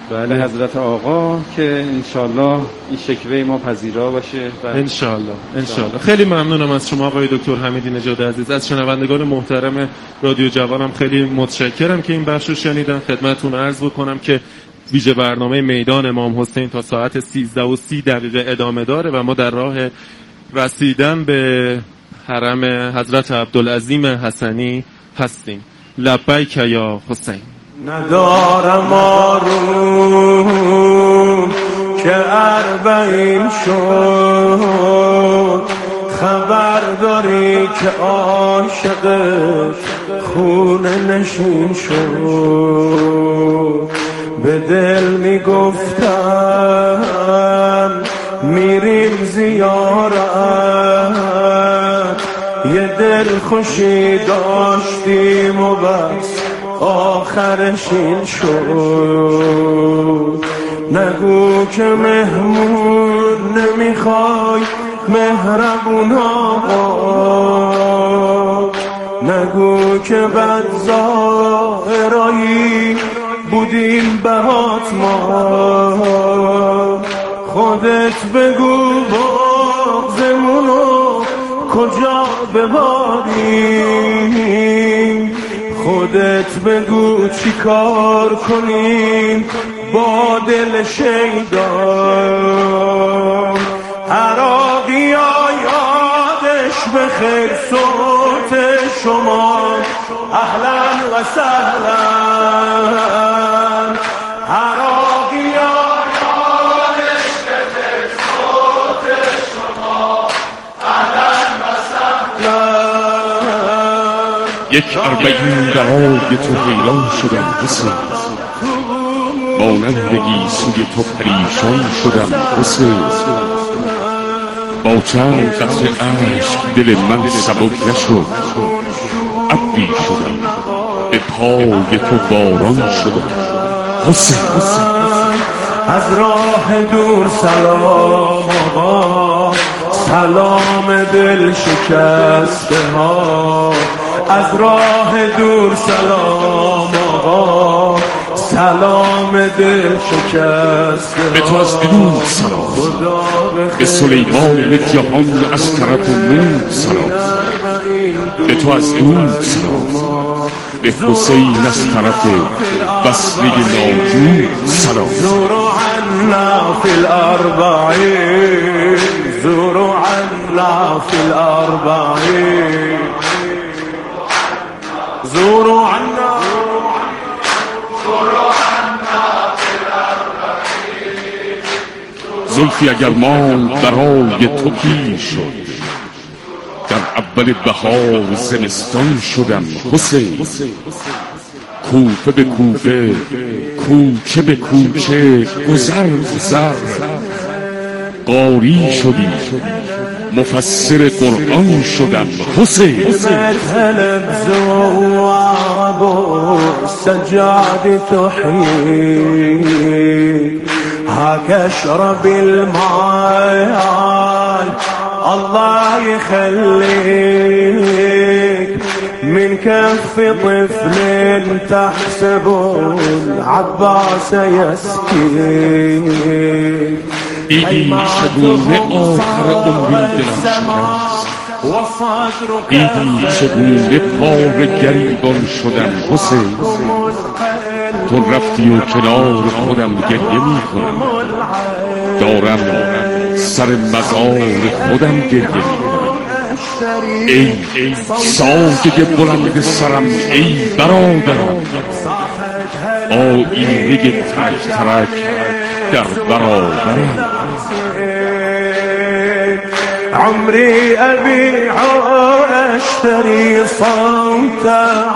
بله حضرت آقا که انشالله این شکوه ما پذیرا باشه. انشالله. خیلی ممنونم از شما آقای دکتر حمید نژاد عزیز. از شنوندگان محترم رادیو جوانم خیلی متشکرم که این بخش رو شنیدن. خدمتتون عرض بکنم که ویژه برنامه میدان امام حسین تا ساعت 13:30 ادامه داره و ما در راه رسیدن به حرم حضرت عبدالعظیم حسنی هستیم. لبیک یا حسین. ندارم آروم که 40 شد، خبر داری که عاشقش خونه نشین شد. به دل میگفتم میریم زیارت، یه دل خوشی داشتیم و بس آخرش این شد. نگو که مهمون نمیخوای مهربون آقا، نگو که بد ظاهرایی بودیم بهات ما. خودت بگو بغضمونو کجا بباریم، خودت بگو چی کار کنیم با دل شیدا. عراقی ها یادش بخیر صوت شما، اهلا و سهلا. عراقی ها یادش بخیر صوت شما، اهلا و سهلا. یک 40 برای تو حیران شدم حسین، مانندگی سوی تو پریشان شدم حسین. با چند قطره اشک دل من سبک نشد، ابری شدم به پای تو باران شدم حسین. از راه دور سلام آقا، سلام دل شکسته ها. از راه دور سلام آقا، سلام دل شکسته ها. به تو از درود سلام، به سلیمان جهان از طرف نور سلام. به تو از درود سلام، به حسین از طرف بصره ناجور سلام. زوروا عنا فی الاربعین، زوروا عنا فی الاربعین، زوروا عنا زلفی اگر مال برای تو پیر شد، در اول بهار زمستان شدم حسین. کوفه به کوفه، کوچه به کوچه، گذر گذر قاری شدی، مفسر قرآن شدم حسین. سجاد تحيي هاك اشرب الماء، الله يخليك من كف طفل تحسب العباس يسكيك. دیدی چگونه آخر عمری دلم شکست، دیدی چگونه پاره گریبان شدم حسین. تو رفتی و کنار خودم گریه می کنم، دارم سر مزار خودم گریه می کنم. ای سایه بلند سرم، ای برادرم، آیینه ترک ترک در برابرم. عمري أبيع وأشتري صوت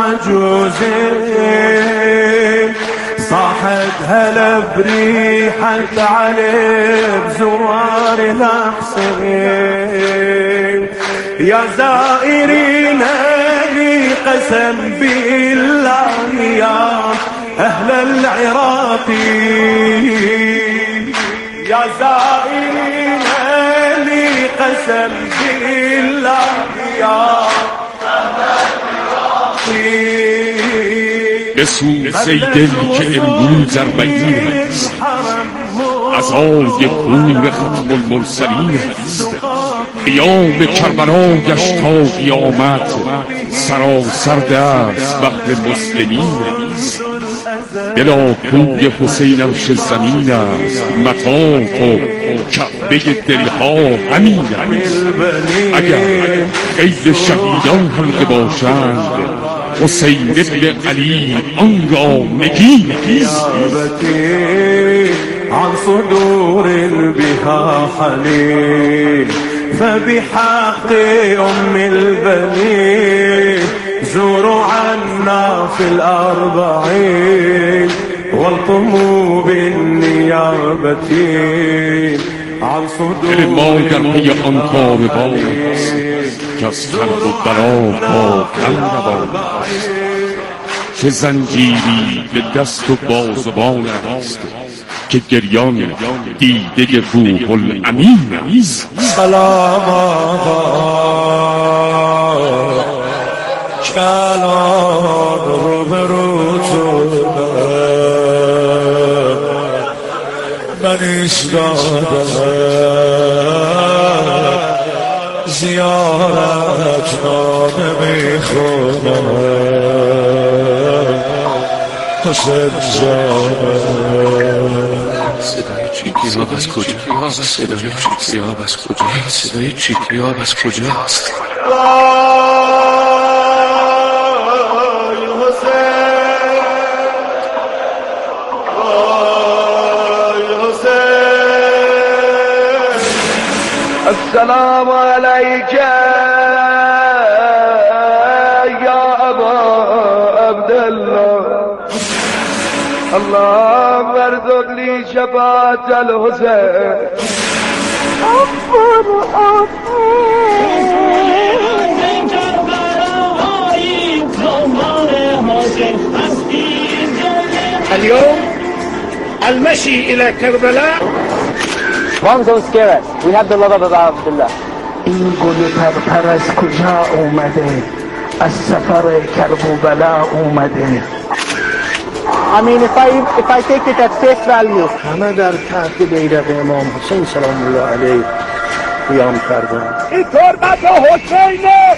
عجوزين، صاحت هلا بريحة علي بزوار الأحسين. يا زائرين لي قسم بالله يا أهل العراق، يا زائرين لي قسم بالله يا أهل العراق. بسوز ای دل که امروز 40 است، عزای پور ختم المرسلین است. قیام کربلا گشت تا قیامت، سراسر دست بهر مسلمین است. دلا کوی حسین عرش زمین است، مطاف و کعبه دلها همین است. اگر غیر شهیدان حلقه باشند، حسین ابن علی آن را نگین است. عن صدور بها حنين فبحق أم البنين زوروا عنا في الأربعين والقموا بالنيابتين عن صدور ما در پی آن کاروان است که از کرب و بلا پاکن روان است. چه زنجیری به دست و بازوان است که گریان دیده روح الامین است. سلام آقا کلان رو به رو من ایستادم زیارت نامه میخونم حسین زادم. صدای چیکیاب از کجاست؟ صدای چیکیاب از کجاست؟ صدای چیکیاب از کجاست؟ السلام عليك يا أبا عبد الله اللهم ارزق لي شفاعة الحسين اليوم المشي إلى كربلاء. Moms don't scare us. We have the love of Abdullah. این گل پرپر از کجا اومده؟ از سفر کربلا اومده. I mean, if I take it at face value. همه در تحت بیرق امام حسین سلام الله علیه قیام کردن. این تربت حسینه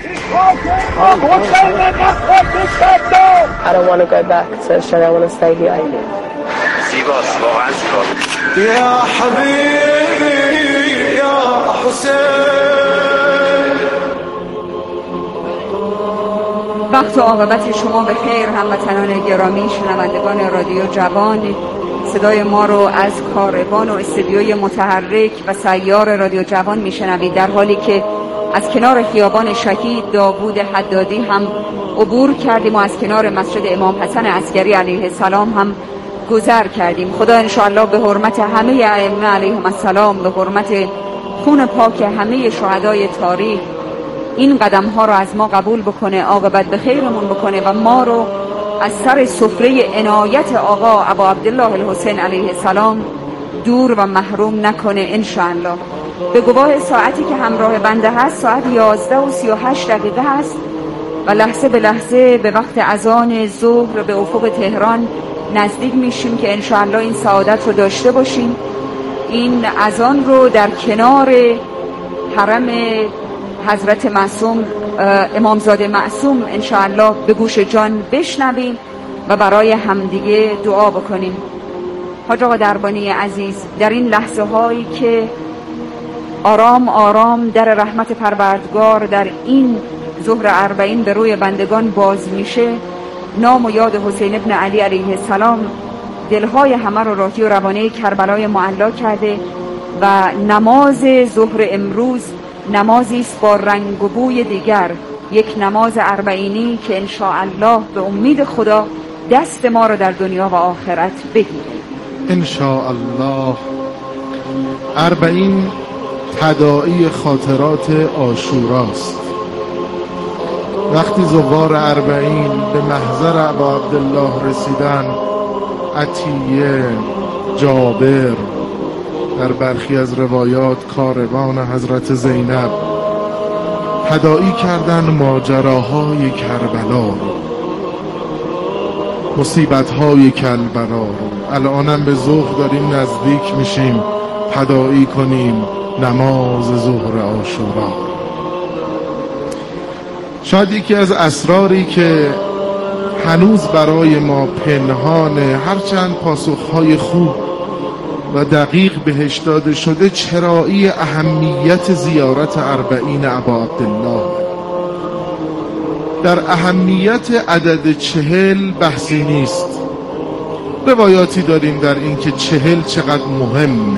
حسینه نخواهد شد. I don't want to go back. So I want to stay here. زیباست، واقعا زیباست. يا حبيبي يا حسين. وقت و عاقبت شما به خیر هموطنان گرامی، شنوندگان رادیو جوان. صدای ما رو از کاروان و استودیوی متحرک و سیار رادیو جوان میشنوید، در حالی که از کنار خیابان شهید داوود حدادی هم عبور کردیم و از کنار مسجد امام حسن عسکری علیه السلام هم گذر کردیم. خدا انشاءالله به حرمت همه ائمه علیهم السلام، به حرمت خون پاک همه شهدای تاریخ، این قدم ها رو از ما قبول بکنه، عاقبت به خیرمون بکنه و ما رو از سر سفره عنایت آقا ابا عبدالله الحسین علیه السلام دور و محروم نکنه انشاءالله. به گواه ساعتی که همراه بنده هست، ساعت 11:38 هست و لحظه به لحظه به وقت اذان ظهر به افق تهران نزدیک میشیم که انشاءالله این سعادت رو داشته باشیم. این اذان رو در کنار حرم حضرت معصوم امامزاده معصوم انشاءالله به گوش جان بشنویم و برای همدیگه دعا بکنیم. حاج آقا دربانی عزیز، در این لحظه هایی که آرام آرام در رحمت پروردگار در این ظهر 40 به روی بندگان باز میشه، نام و یاد حسین ابن علی علیه السلام دلهای همه رو راحی و روانه کربلای معلا کرده و نماز ظهر امروز نمازی است با رنگ و بوی دیگر، یک نماز 40 که انشاءالله به امید خدا دست ما رو در دنیا و آخرت بگیره انشاءالله. 40 تداعی خاطرات عاشوراست. وقتی زوار 40 به محضر ابا عبدالله رسیدن، عطیه، جابر، در برخی از روایات کاروان حضرت زینب، تداعی کردن ماجراهای کربلا. مصیبت‌های کلبرا رو. الانم به ظهر داریم نزدیک میشیم تداعی کنیم نماز ظهر عاشورا. شاید یکی از اسراری که هنوز برای ما پنهانه، هرچند پاسخهای خوب و دقیق بهش داده شده، چرایی اهمیت زیارت اربعین ابا عبدالله. در اهمیت عدد 40 بحثی نیست. روایاتی داریم در این که 40 چقدر مهمه.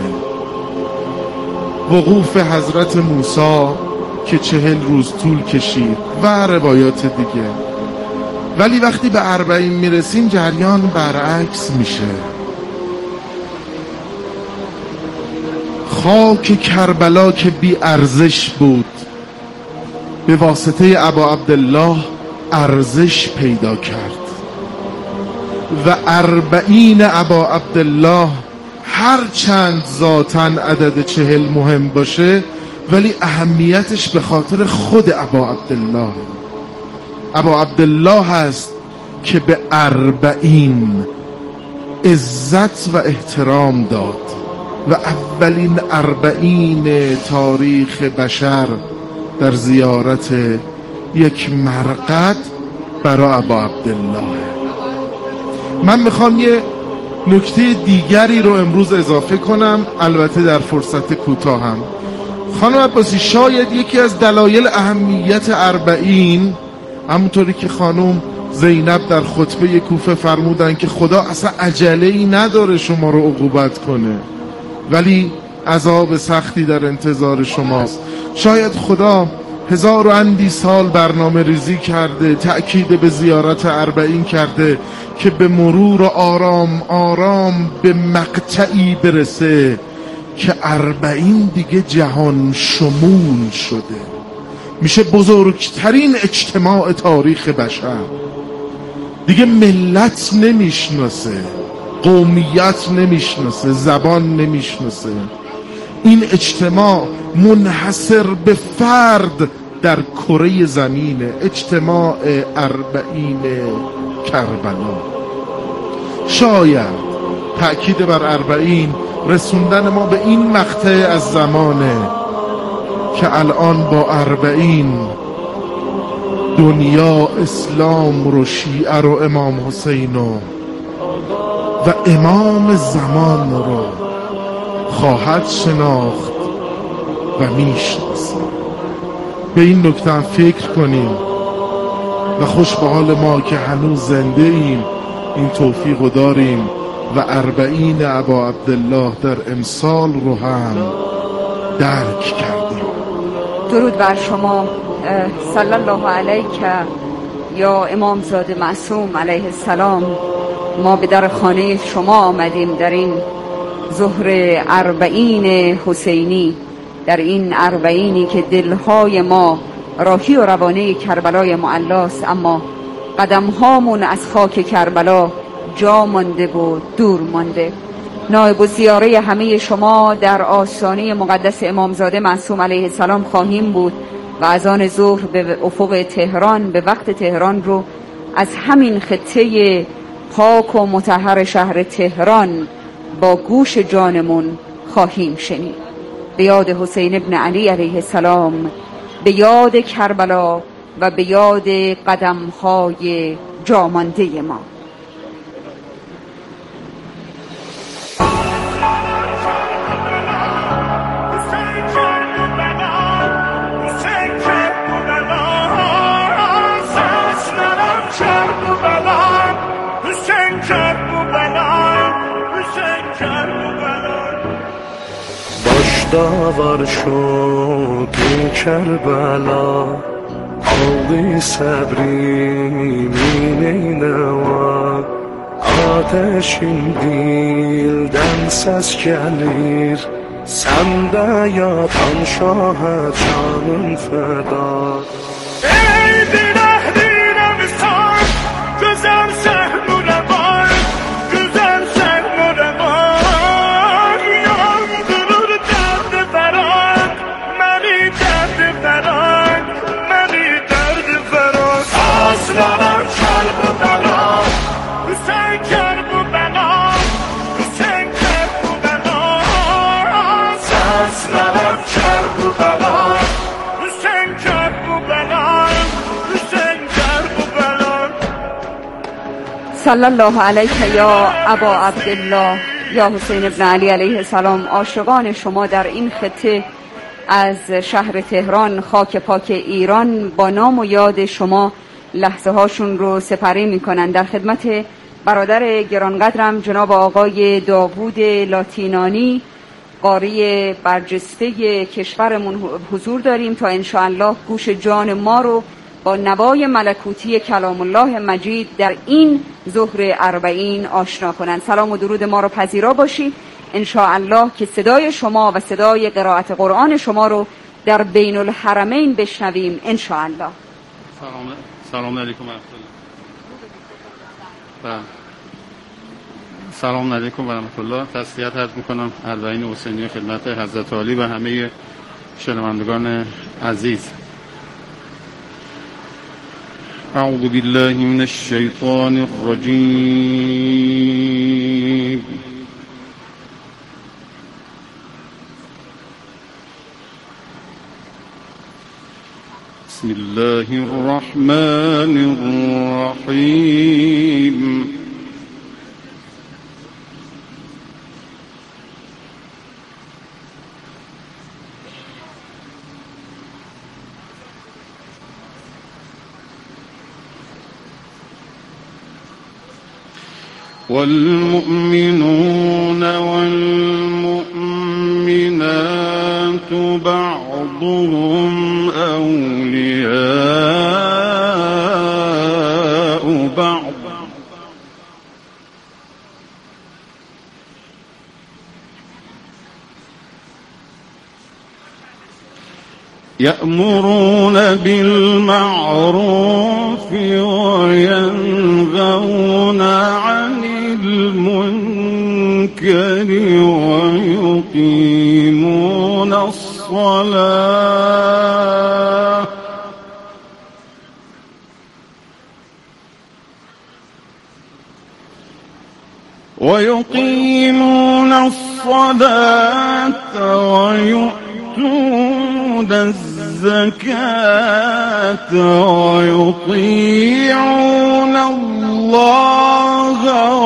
وقوف حضرت موسی که 40 روز طول کشید و روایات دیگه. ولی وقتی به 40 میرسیم جریان برعکس میشه. خاک کربلا که بی ارزش بود به واسطه ابا عبدالله ارزش پیدا کرد و 40 ابا عبدالله هر چند ذاتاً عدد 40 مهم باشه ولی اهمیتش به خاطر خود ابا عبدالله. ابا عبدالله هست که به 40 عزت و احترام داد و اولین 40 تاریخ بشر در زیارت یک مرقد برای ابا عبدالله. من میخوام یه نکته دیگری رو امروز اضافه کنم، البته در فرصت کوتاهم. خانم عباسی، شاید یکی از دلایل اهمیت 40 همونطوری که خانم زینب در خطبه کوفه فرمودن که خدا اصلا عجله‌ای نداره شما رو عقوبت کنه ولی عذاب سختی در انتظار شماست. شاید خدا 1000 و اندی سال برنامه ریزی کرده، تأکید به زیارت 40 کرده که به مرور آرام آرام به مقطعی برسه که 40 دیگه جهان شمول شده، میشه بزرگترین اجتماع تاریخ بشر. دیگه ملت نمیشناسه، قومیت نمیشناسه، زبان نمیشناسه. این اجتماع منحصر به فرد در کره زمینه، اجتماع 40 کربلا. شاید تأکید بر 40 رسوندن ما به این مقطع از زمانه که الان با 40 دنیا اسلام رو، شیعه رو، امام حسین و امام زمان رو خواهد شناخت و میشناسه. به این نکته هم فکر کنیم و خوش به حال ما که هنوز زنده ایم، این توفیق رو داریم و 40 ابا عبدالله در امسال رو هم درک کردیم. درود بر شما. صلی الله علیک یا امامزاده معصوم علیه السلام. ما به در خانه شما آمدیم در این ظهر 40 حسینی، در این 40 که دلهای ما راهی و روانه کربلای معلاست، اما قدمهامون از خاک کربلا جا مانده و دور مانده. نایب الزیاره همه شما در آستانه مقدس امامزاده معصوم علیه السلام خواهیم بود و از آن ظهر به افق تهران، به وقت تهران رو از همین خطه پاک و مطهر شهر تهران با گوش جانمون خواهیم شنید. به یاد حسین ابن علی علیه السلام، به یاد کربلا و به یاد قدم‌های جامانده ما. داور شد این کربلا، آقی صبری مینینوا، آتشین دیلden ses gelir, sende yatan şaha canın feda. Ey dilehline misal, güzel sehnure var, güzel sehnure var, yandırır derdi ferak, meni derdi ferak, meni derdi ferak. Aslanım kalbi ferak, صلی الله علیک یا ابا عبدالله یا حسین ابن علی علیه السلام. عاشقان شما در این خطه از شهر تهران، خاک پاک ایران، با نام و یاد شما لحظه هاشون رو سپری میکنن. در خدمت برادر گرانقدرم جناب آقای داوود لاتینانی، قاری برجسته کشورمون حضور داریم تا انشاءالله گوش جان ما رو با نوای ملکوتی کلام الله مجید در این ظهر اربعین آشنا کنند. سلام و درود ما رو پذیرا باشید انشاءالله که صدای شما و صدای قرائت قرآن شما رو در بین الحرمین بشنویم انشاءالله. سلام علیکم. سلام علیکم و رحمت الله. تسلیت عرض میکنم اربعین حسینی خدمت حضرت عالی و همه شنوندگان عزیز. اعوذ بالله من الشیطان الرجیم. بسم الله الرحمن الرحیم. والمؤمنون والمؤمنات بعضهم أولياء بعض يأمرون بالمعروف وينهون عن المنكر ويقيمون الصلاة ويؤتون الزكاة ويطيعون الله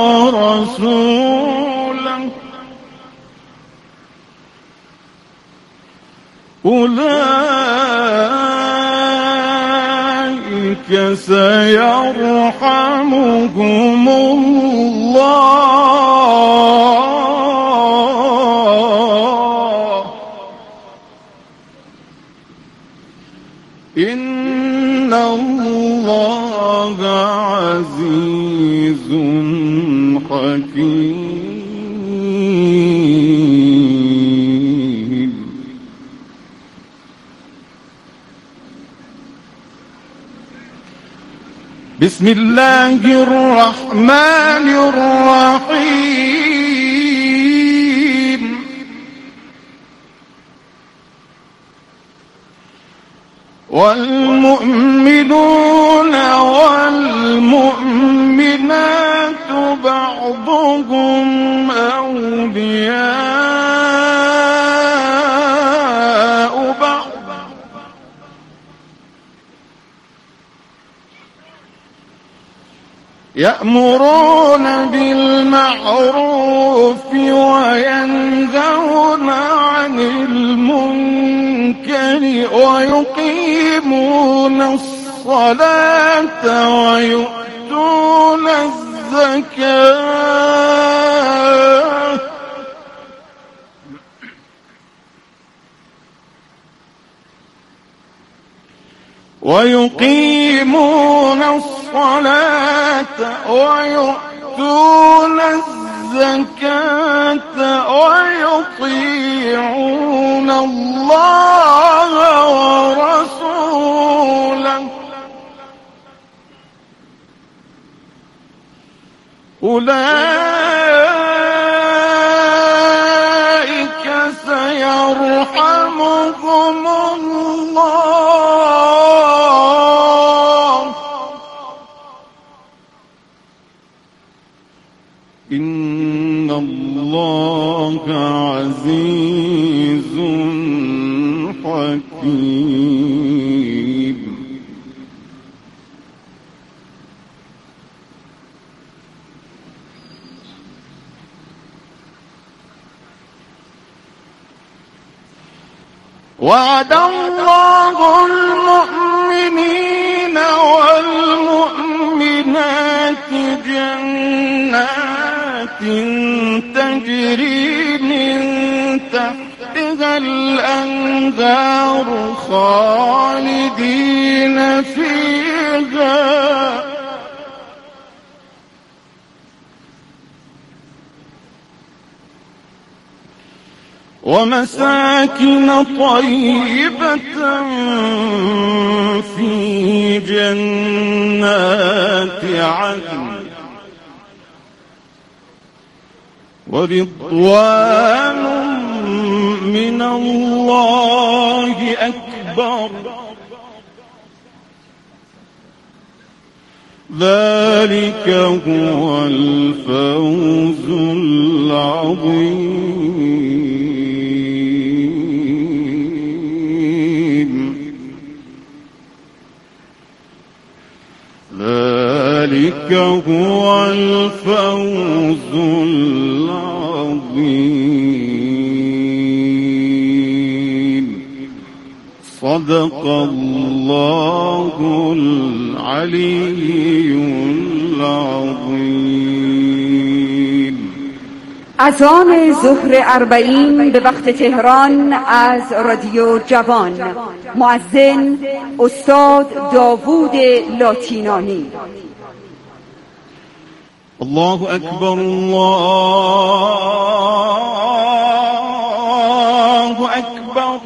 ورسوله أولئك سيرحمهم الله إن الله عزيز حكيم. بسم الله الرحمن الرحيم. والمؤمنون والمؤمنات بعضهم أولياء بعض يأمرون بالمعروف وينهون عن المنكر ويقيمون الصلاة ويؤتون الزكاة ويقيمون الصلاة ويؤتون الزكاة ويطيعون الله ورسوله أولئك سيرحمهم الله إن الله عزيز حكيم. وعد الله المؤمنين والمؤمنات جنات تجري من تحتها الأنهار خالدين فيها ومساكن طيبة في جنات عدن ورضوان من الله أكبر ذلك هو الفوز العظيم ذلك هو الفوز العظيم صدق الله العلي العظيم. اذان ظهر 40 به وقت تهران از رادیو جوان. مؤذن استاد داوود لاتینانی. الله اکبر الله اکبر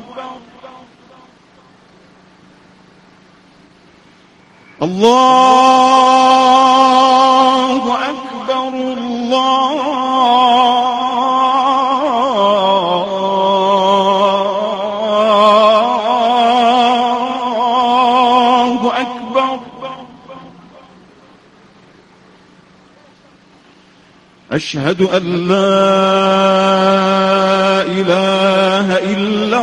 الله اکبر الله اکبر اشهد ان لا اله الا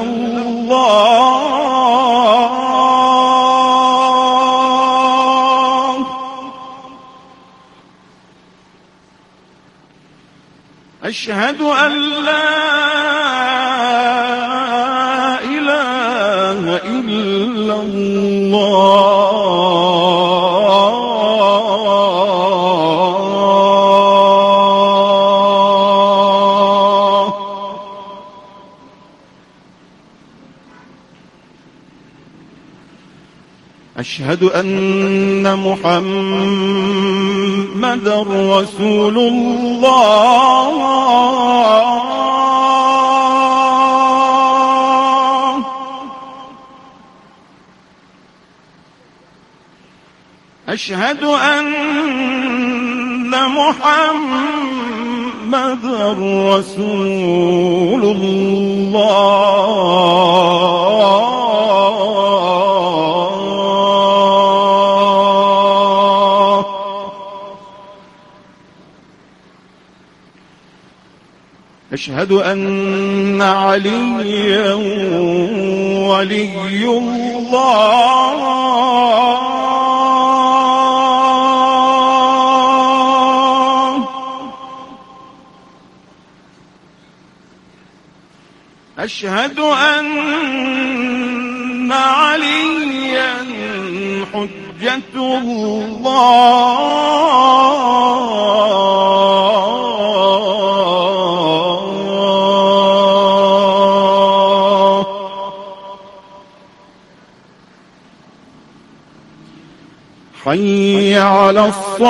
الله أشهد أن لا إله إلا الله أشهد أن محمد رسول الله أشهد أن محمد رسول الله أشهد أن عليا ولي الله أشهد أن عليا حجة الله حي على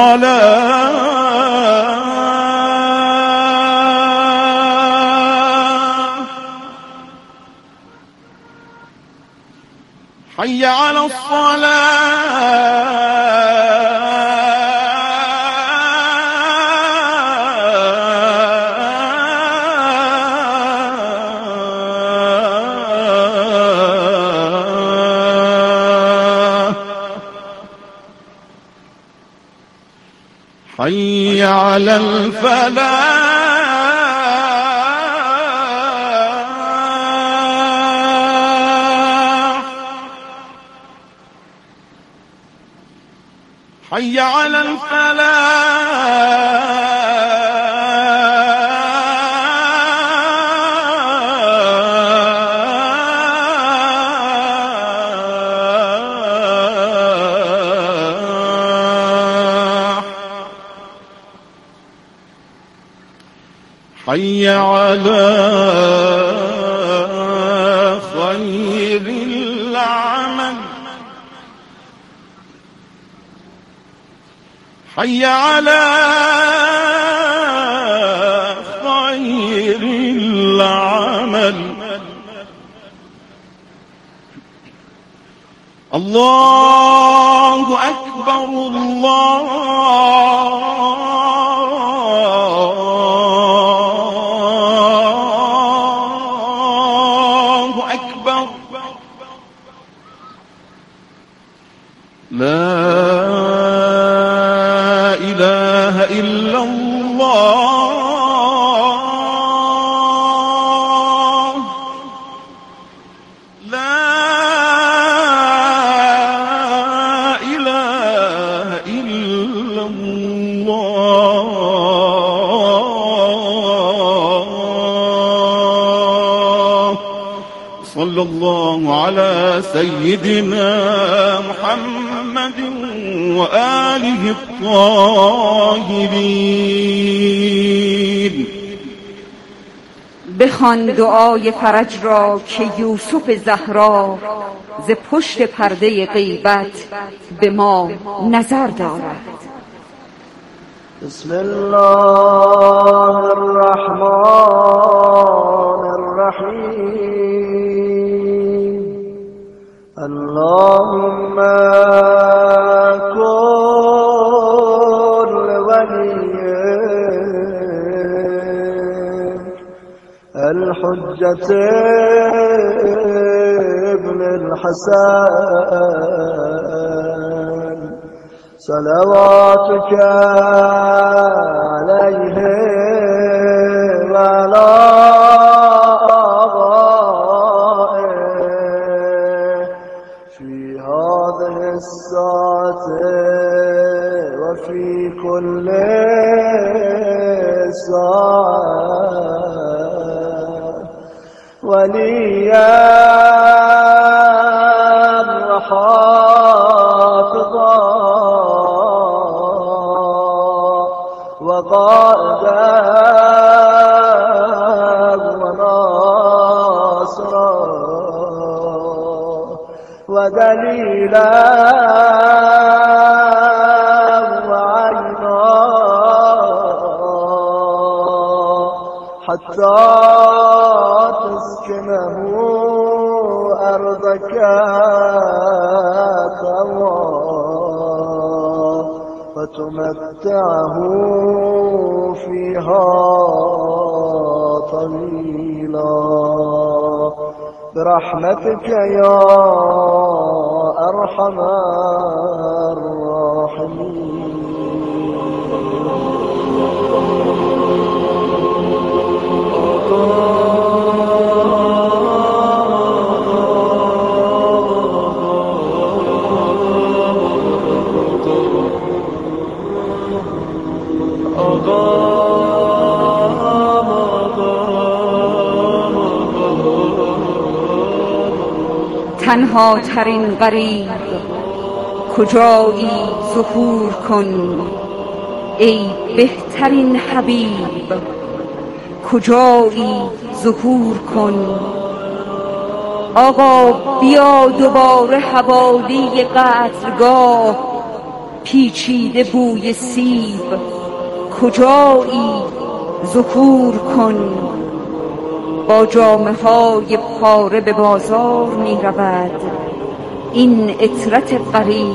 الصلاة حي على الصلاة حي على الفلاح حي على الفلاح حي على خير العمل حي على خير العمل الله أكبر الله أكبر لا إله إلا الله لا إله إلا الله صلى الله على سيدنا محمد وآله الطاهرين. بخوان دعای فرج را که یوسف زهرا ز پشت پرده غیبت به ما نظر دارد. بسم الله الرحمن الرحیم اللهم کن لولیک الحجة ابن الحسن صلواتك عليه وعلى آبائه في هذه الساعة وفي كل ساعة وليا وحافظا وقائدا وناصرا ودليلا وعينا حتى تسكنه أرضك طوعا فتمتعه فيها طويلا برحمتك يا أرحم الراحمين. تنها ترین غریب کجایی ظهور کن ای بهترین حبیب کجایی ظهور کن. آقا بیا دوباره حوالی قتلگاه پیچیده بوی سیب کجایی ظهور کن. با جامه های پاره به بازار می رود این عطرت غریب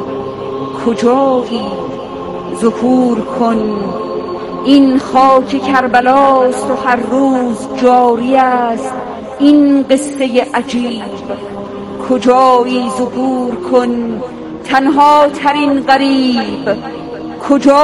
کجایی ظهور کن. این خاک کربلاست و هر روز جاری است این قصه عجیب کجایی ظهور کن. تنها ترین غریب کجا